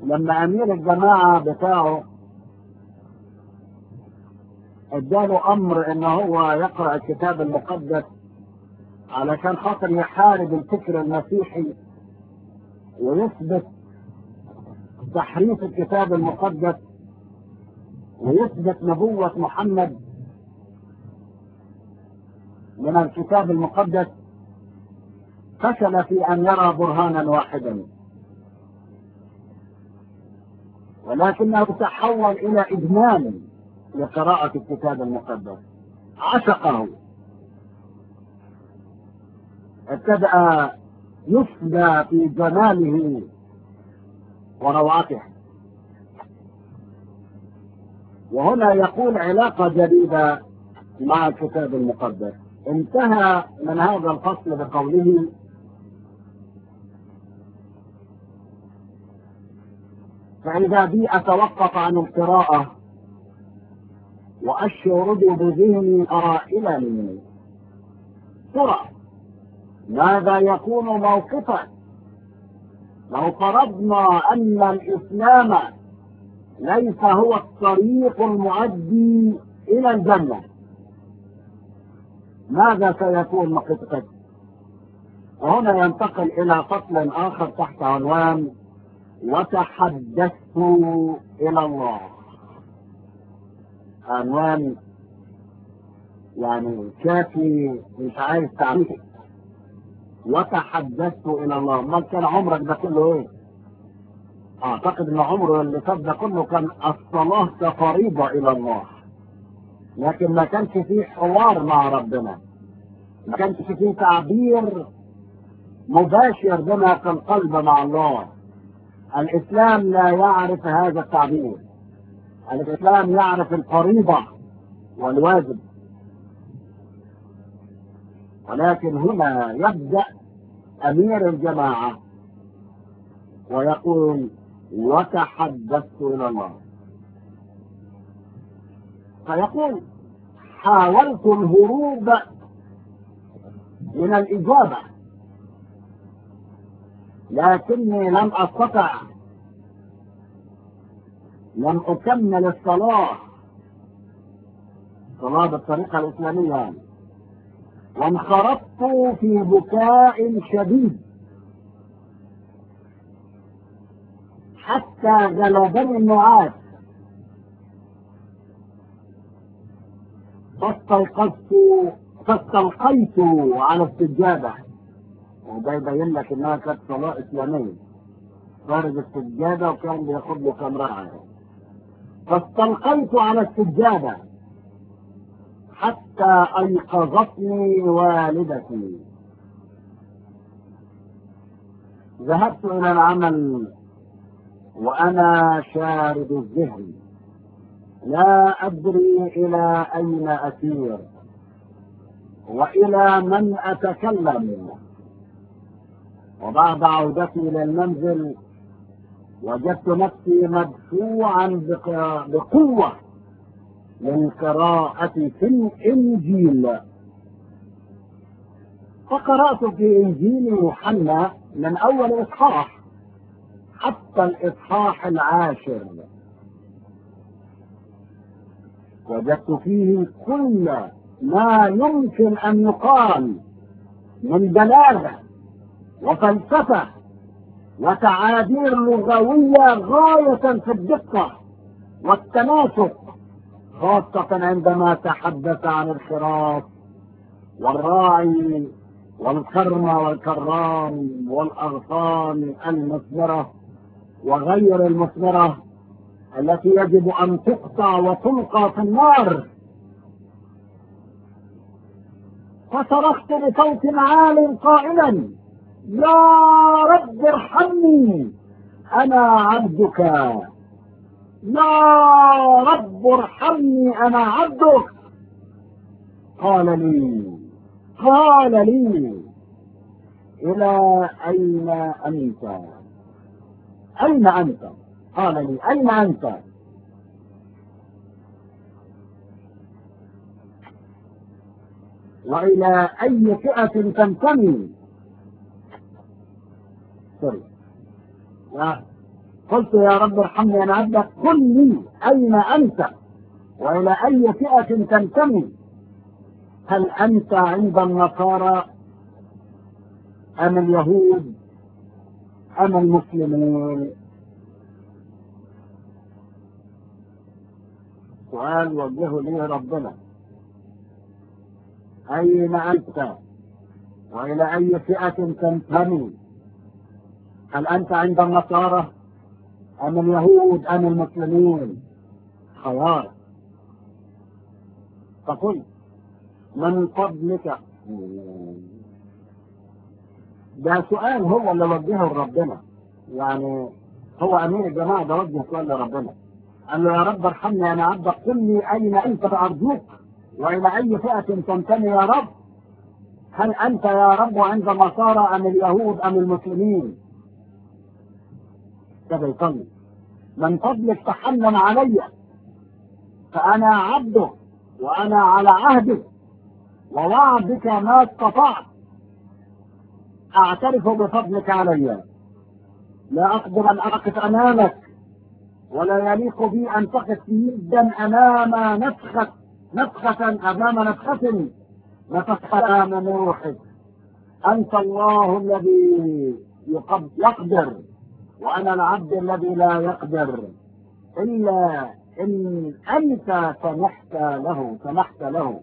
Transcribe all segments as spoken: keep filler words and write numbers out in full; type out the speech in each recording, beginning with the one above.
لما أمير الجماعة بتاعه اداله أمر إن هو يقرأ الكتاب المقدس علشان خاطر يحارب الفكر المسيحي ويثبت تحريف الكتاب المقدس ويثبت نبوة محمد من الكتاب المقدس، فشل في أن يرى برهانا واحدا، ولكنه تحول إلى إدمان لقراءة الكتاب المقدس، عشقه، ابتدأ يفدى في جماله وروعته. وهنا يقول علاقة جديدة مع الكتاب المقدس. انتهى من هذا الفصل بقوله: فإذا بي أتوقف عن القراءة وأشرد بذهني قائلا ترى ماذا يكون موقفا لو فرضنا أن الإسلام ليس هو الطريق المؤدي إلى الجنة، ماذا سيكون موقفك؟ وهنا ينتقل إلى فصل آخر تحت عنوان وتحدثت إلى الله. عنوان يعني كافي، مش عايز تعريف. وتحدثت إلى الله، ما كان عمرك ده كله إيه؟ أعتقد إن عمره اللي فات ده كله كان الصلاة كفريضة إلى الله، لكن ما كانش فيه حوار مع ربنا، ما كانش فيه تعبير مباشر بما في القلب مع الله. الإسلام لا يعرف هذا التعبير، الإسلام يعرف الفريضة والواجب. ولكن هنا يبدأ أمير الجماعة ويقول وتحدثت إلى الله، فيقول حاولت الهروب من الإجابة لكني لم أستطع، لم أكمل الصلاة، صلاة بالطريقة الإسلامية يعني. وانخرطت في بكاء شديد حتى غلبني النعاس، فاستيقظت فاستلقيت على السجادة. وده يبين لك انها كانت صلاة اسلامية، خارج السجادة وكان بياخد له كام ركعة. فاستلقيت على السجادة حتى ايقظتني والدتي. ذهبت الى العمل وانا شارد الذهن، لا ادري الى اين اسير والى من اتكلم. وبعد عودتي الى المنزل وجدت نفسي مدفوعا بقوة للقراءة في الانجيل، فقرأت في انجيل يوحنا من اول اصحاح حتى الاصحاح العاشر. وجدت فيه كل ما يمكن ان يقال من بلاغة وفلسفة وتعابير لغوية غاية في الدقة والتناسق، خاصة عندما تحدث عن الخراف والراعي والكرمة والكرام والأغصان المثمرة وغير المثمرة التي يجب أن تقطع وتلقى في النار. فصرخت بصوت عال قائلا يا رب ارحمني أنا عبدك، يا رب ارحمني أنا عبدك. قال لي قال لي إلى أين أنت؟ أين أنت؟ قال لي أين أنت؟ وإلى أي فئة تنتمي؟ سوري. قلت يا رب ارحمني أنا عبدك، قل لي أين أنت وإلى أي فئة تنتمي؟ هل أنت عند النصارى أم اليهود أم المسلمين؟ سؤال وجهه لي ربنا. أين أنت وإلى أي فئة تنتمي؟ هل أنت عند النصارى أم اليهود أم المسلمين؟ خيار. فقل من فضلك. ده سؤال هو اللي وجهه لربنا، يعني هو أمير الجماعة ده وجه سؤال لربنا، قال له يا رب ارحمني أنا عبدك، قل لي أين أنت أرجوك وإلى أي فئة تنتمي يا رب؟ هل أنت يا رب عند النصارى أم اليهود أم المسلمين؟ كده يصلي. من فضلك تحنن علي فأنا عبدك وأنا على عهدك ووعدك ما استطعت، أعترف بفضلك علي، لا أقدر أن أقف أمامك ولا يليق بي أن تقف يدا أمام نفخة نفخة أمام نفخة نفخة من روحك. أنت الله الذي يقدر وأنا العبد الذي لا يقدر إلا إن أنت سمحت له سمحت له.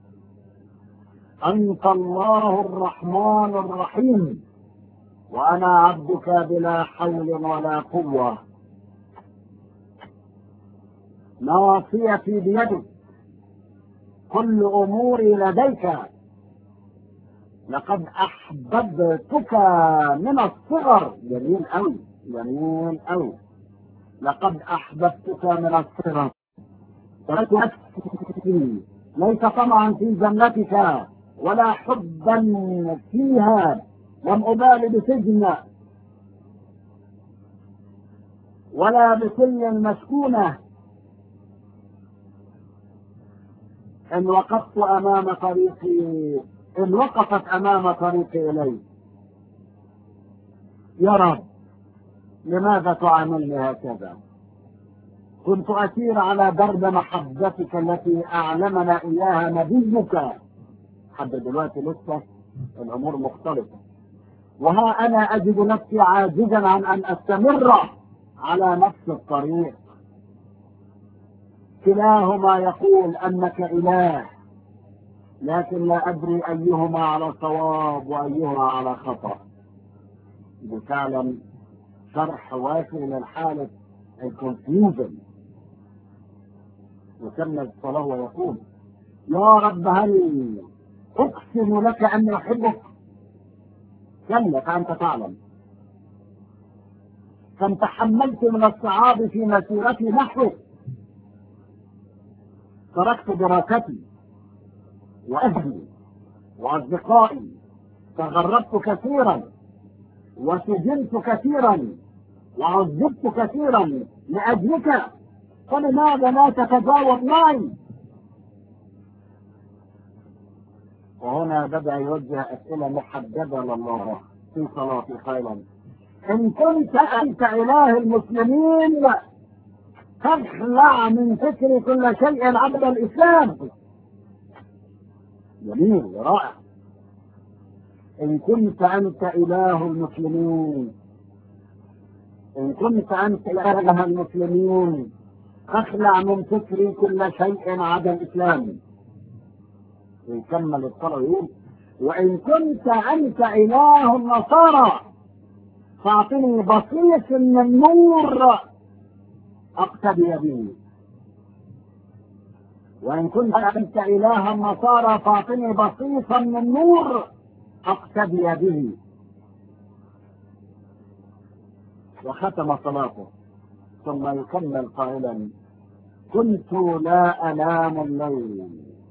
أنت الله الرحمن الرحيم وأنا عبدك بلا حول ولا قوة. ناصيتي بيدك، كل أموري لديك، لقد أحببتك من الصغر. جميل أوي جميل أوي. لقد أحببتك من الصغر، تركت نفسي ليس طمعا في جنتك ولا حبا فيها، لم أبالي بسجن ولا بكل المسكونة. إن وقفت أمام طريقي إن وقفت أمام طريقي إليك. يا رب لماذا تعاملني هكذا؟ كنت أسير على درب محبتك التي أعلمنا إياها نبيك. حتى دلوقتي لسه الأمور مختلفة، وها أنا أجد نفسي عاجزا عن أن أستمر على نفس الطريق. كلاهما يقول أنك إله، لكن لا أدري أيهما على صواب وأيهما على خطأ. بفعلا شرح وافي للحالة الكونفيوجن. وكمل الصلاة ويقول يا رب هل أقسم لك أني أحبك؟ كلا فأنت تعلم. كم تحملت من الصعاب في مسيرتي نحوك، تركت دراستي وأهلي وأصدقائي، تغربت كثيرا وسجنت كثيرا وعذبت كثيرا لأجلك، فلماذا لا تتجاوب معي؟ وهنا بدأ يوجه أسئلة محددة لله في صلاة قائلا إن كنت أنت إله المسلمين فاخلع من فكري كل شيء عبد الإسلام. جميل رائع. إن كنت أنت إله المسلمين إن كنت أنت إله المسلمين فاخلع من فكري كل شيء عدا الإسلام. ويكمل الصلاة يقول وإن كنت أنت إله النصارى فاعطني بصيص من النور أقتدي به. وإن كنت أنت إله النصارى فاعطني بصيصا من النور أقتدي به. وختم صلاته ثم يكمل قائلا كنت لا أنام الليل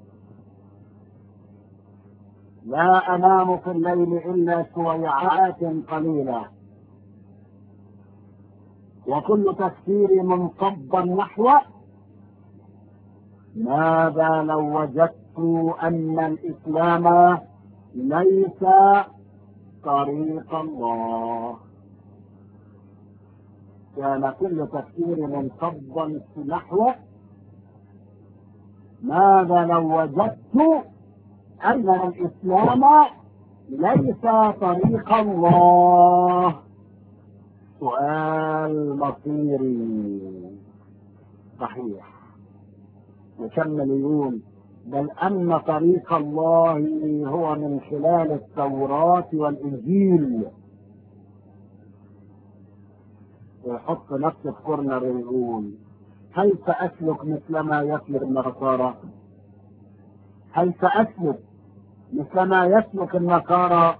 لا أنام في الليل إلا سويعات قليلة، وكل تفكيري منصبا نحو ماذا لو وجدت أن الإسلام ليس طريق الله. كان كل تفكيري منصبا في نحو ماذا لو وجدت أن الإسلام ليس طريق الله. سؤال مصيري صحيح. يكمل يقول بل أن طريق الله هو من خلال التوراة والإنجيل. ويحط نفسه في كورنر ويقول كيف أسلك مثلما يسلك النصارى؟ كيف أسلك مثلما يسلك النصارى؟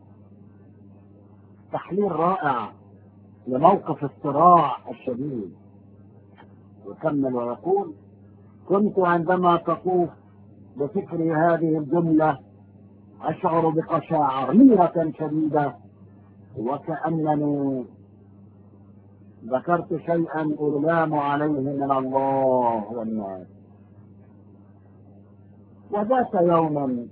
تحليل رائع لموقف الصراع الشديد. يكمل ويقول كنت عندما تطوف بفكري هذه الجملة أشعر بقشعريرة شديدة وكأنني ذكرت شيئا ألام عليه من الله والناس. وذات يوما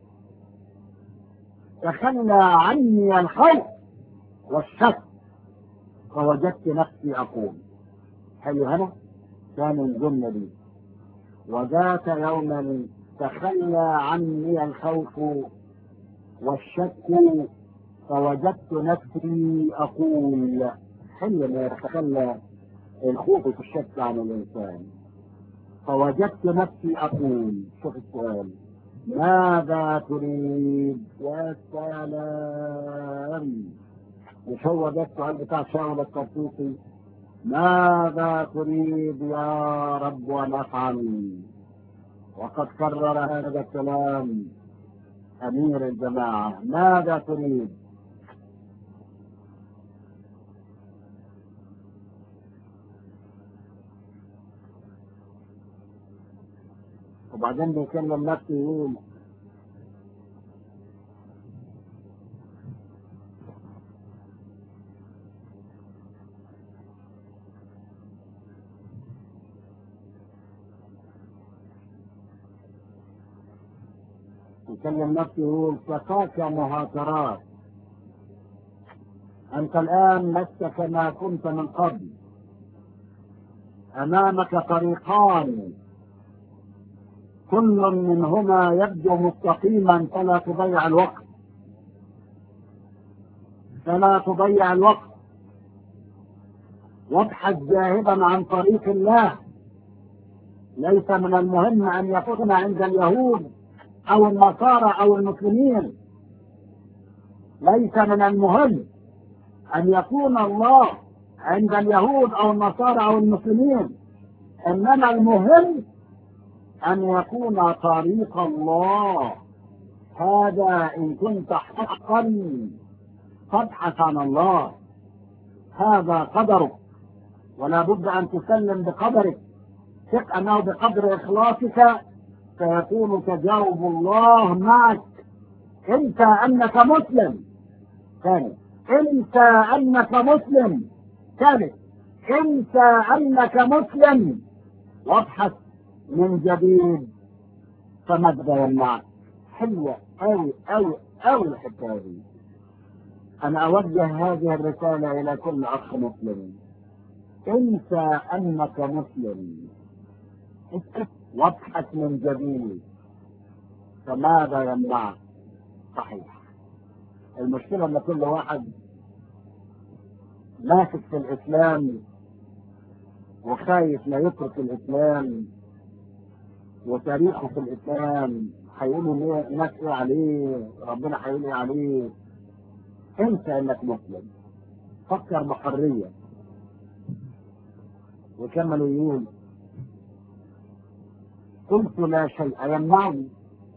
تخلى عني الخوف والشك فوجدت نفسي أقول حلو هنا كان الجملة دي وذات يوما تخلى عني الخوف والشك فوجدت نفسي أقول. حين يتخلى الخوف والشك عن الإنسان فوجدت نفسي أقول. شوف السؤال ماذا تريد؟ يا سلام. مش هو ده السؤال بتاع شاول الطرطوسي؟ ماذا تريد يا رب أن أفعل؟ وقد كرر هذا الكلام أمير الجماعة. ماذا تريد؟ وبعدين بيكلم نفسه يقول يكلم نفسه يقول كفاك مهاترات، أنت الآن لست كما كنت من قبل، أمامك طريقان كل منهما يبدو مستقيما فلا تضيع الوقت فلا تضيع الوقت وابحث جاهدا عن طريق الله. ليس من المهم أن يكون عند اليهود أو النصارى أو المسلمين، ليس من المهم أن يكون الله عند اليهود أو النصارى أو المسلمين، إنما المهم أن يكون طريق الله. هذا إن كنت حقا فابحث عن الله، هذا قدرك ولا بد أن تسلم بقدرك. ثق أنه بقدر إخلاصك سيكون تجاوب الله معك. انت أنك مسلم ثاني، انت أنك مسلم ثالث، انت أنك مسلم وابحث من جديد فماذا يمنعك. حلوة أوي أوي أوي الحكاية دي. أنا أوجه هذه الرسالة إلى كل أخ مسلم، انسى أنك مسلم وابحث من جديد فماذا يمنعك. صحيح، المشكلة أن كل واحد ماسك في الإسلام وخايف لا يترك الإسلام وتاريخه في الإسلام، هيقولوا الناس إيه عليه، ربنا هيقول إيه عليه. انسى أنك مسلم، فكر بحرية. وكملوا يقول قلت لا شيء يمنعني،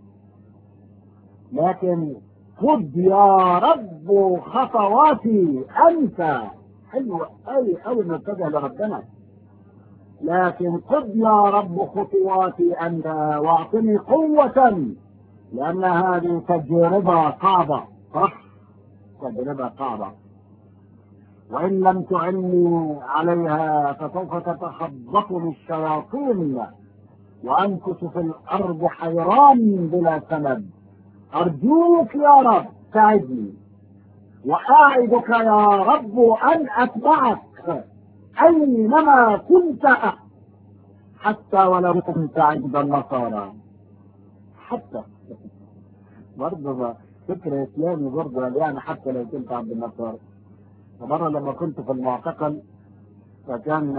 لكن خذ يا رب خطواتي أنت. حلوة أوي أوي نتجه لربنا، لكن خذ يا رب خطواتي أنت واعطني قوة، لأن هذه تجربة صعبة. صح، تجربة صعبة، وإن لم تعني عليها فسوف تتخبطني الشياطين وأنكس في الأرض حيران بلا سند. أرجوك يا رب ساعدني، وأعدك يا رب أن أتبعك أينما كنت حتى ولو كنت عند النصارى. حتى برضه فكر إسلامي برضه، يعني حتى لو كنت عند النصارى. مرة لما كنت في المعتقل فكان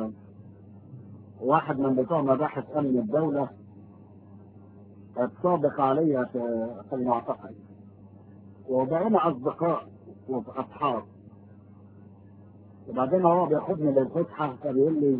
واحد من بتوع مباحث أمن الدولة اتسابق عليا في في المعتقل، وبقينا أصدقاء وأصحاب. وبعدين هو بياخدني للفسحة فبيقول لي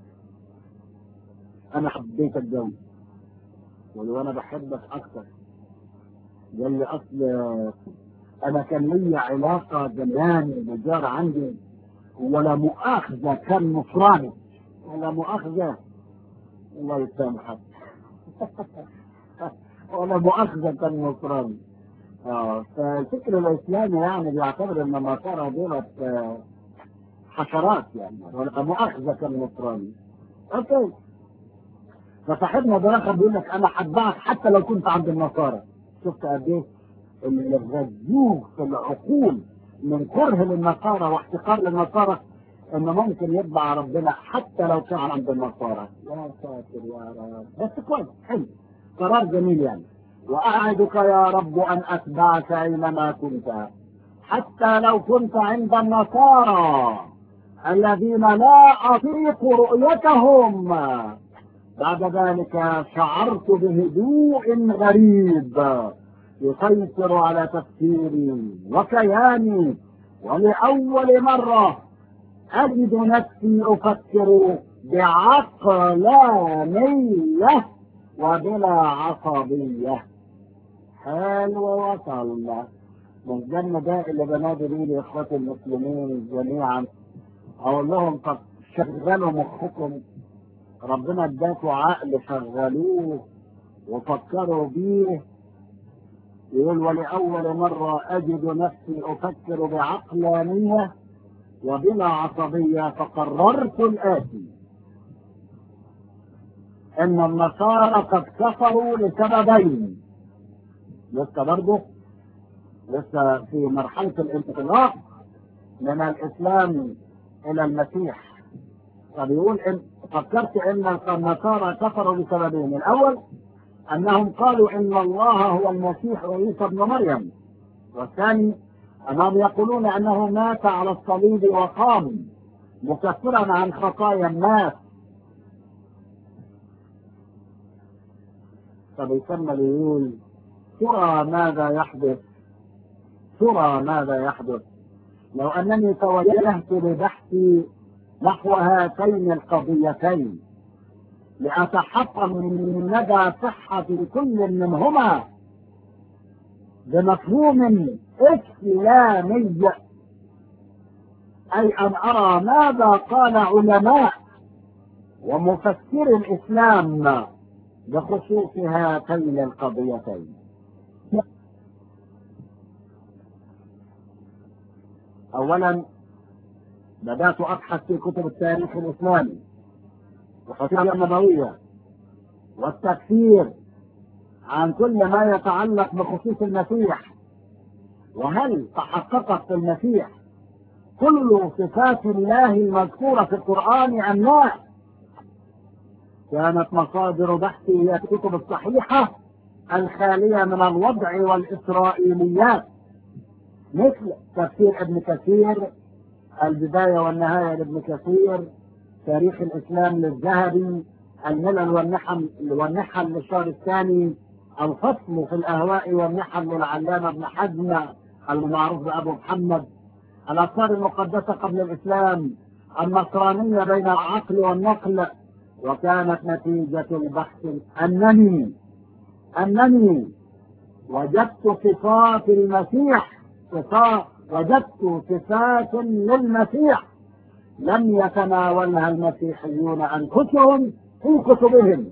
أنا حبيت الجو، وأنا بحبك أكتر. قال لي أصل أنا كان لي علاقة زمان بجار عندي ولا مؤاخذة كان نصراني، ولا مؤاخذة الله يسامحك ولا مؤاخذة كان نصراني. اه فالفكر الإسلامي يعني بيعتبر إن النصارى دولت حشرات، يعني ولا مؤاخذة كان نصراني. اوكي، فصاحبنا ده اخر بيقول لك انا حباك حتى لو كنت عند النصارى. شفت قد ايه اللي غزوه في العقول من كره للنصارى واحتقار للنصارى ان ممكن يتبع ربنا حتى لو كان عند النصارى. يا ساتر يا رب، بس كويس، حلو، قرار جميل يعني. واعدك يا رب ان اتبعك اينما كنت حتى لو كنت عند النصارى الذين لا اطيق رؤيتهم. بعد ذلك شعرت بهدوء غريب يسيطر على تفكيري وكياني، ولأول مرة أجد نفسي أفكر بعقلانية وبلا عصبية. حلو وصلنا من الجنة ده اللي بنادي بيه لإخواتي المسلمين جميعا، أقول لهم طب شغلوا مخكم، ربنا اداكوا عقل شغلوه وفكروا بيه. يقول ولأول مرة أجد نفسي أفكر بعقلانية وبلا عصبية، فقررت الآتي: إن النصارى قد كفروا لسببين. لسه برضه لسه في مرحلة الانطلاق من الإسلام إلى المسيح. فبيقول إن فكرت إن النصارى كفروا لسببين: الأول أنهم قالوا إن الله هو المسيح وعيسى ابن مريم، والثاني أنهم يقولون أنه مات على الصليب وقام مكفرا عن خطايا الناس. فبيكمل يقول: ترى ماذا يحدث ترى ماذا يحدث لو أنني توجهت ببحثي نحو هاتين القضيتين لأتحقق من مدى صحة كل منهما بمفهوم إسلامي، أي أن أرى ماذا قال علماء ومفسر الإسلام بخصوص هاتين القضيتين. أولا بدأت أبحث في كتب التاريخ الإسلامي والسيرة النبوية والتفسير عن كل ما يتعلق بخصوص المسيح، وهل تحققت في المسيح كل صفات الله المذكورة في القرآن أم لا. كانت مصادر بحثي هي الكتب الصحيحة الخالية من الوضع والإسرائيليات، مثل تفسير ابن كثير، البداية والنهاية لابن كثير، تاريخ الإسلام للذهبي، الملل والنحل والنحل للشهر الثاني، الفصل في الأهواء والنحل للعلامة ابن حزم المعروف بأبو محمد، الآثار المقدسة قبل الإسلام، النصرانية بين العقل والنقل. وكانت نتيجة البحث أنني أنني وجدت صفات المسيح صفات وجدت صفات للمسيح لم يتناولها المسيحيون أنفسهم في كتبهم.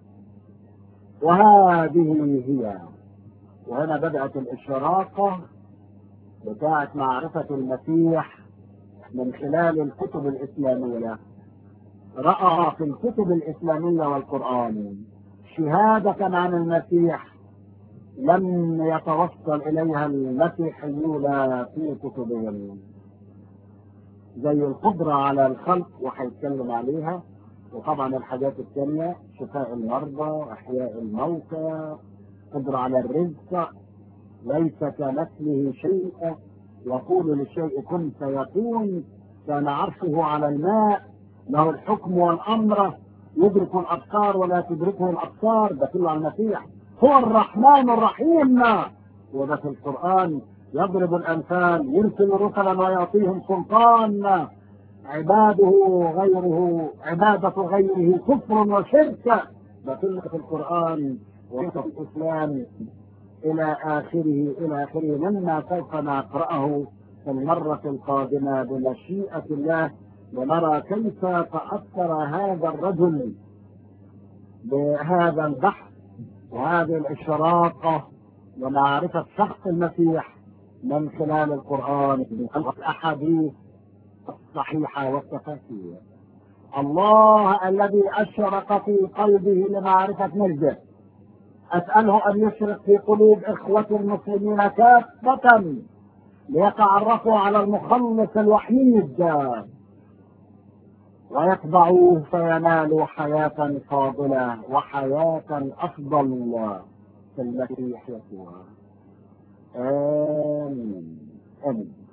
وهذه هي، وهنا بدأت الإشراقة بتاعة معرفة المسيح من خلال الكتب الإسلامية. رأى في الكتب الإسلامية والقرآن شهادة عن المسيح لم يتوصل إليها المسيحيون في كتبهم. زي القدرة على الخلق وهيتكلم عليها، وطبعا الحاجات الثانية شفاء المرضى، احياء الموتى، قدرة على الرزق، ليس كمثله شيء، يقول للشيء كن فيكون، كان عرشه على الماء، له الحكم والامر، يدرك الابصار ولا تدركه الابصار، ده كله على المسيح. هو الرحمن الرحيم، وده في القرآن يضرب الامثال، يرسل رسلا ويعطيهم سلطان، عباده غيره عبادة غيره كفر وشرك، ده كله في القرآن وفي الإسلام إلى آخره إلى آخره، مما سوف نقرأه في المرة القادمة بمشيئة الله، ونرى كيف تأثر هذا الرجل بهذا البحث وهذه الإشراقة ومعرفة شخص المسيح من خلال القرآن والأحاديث الصحيحة والتفاسير. الله الذي أشرق في قلبه لمعرفة مجده، أسأله أن يشرق في قلوب إخوة المسلمين كافة ليتعرفوا على المخلص الوحيد ويتبعوه فينالوا حياة فاضلة وحياة أفضل في المسيح يسوع. آمين آمين.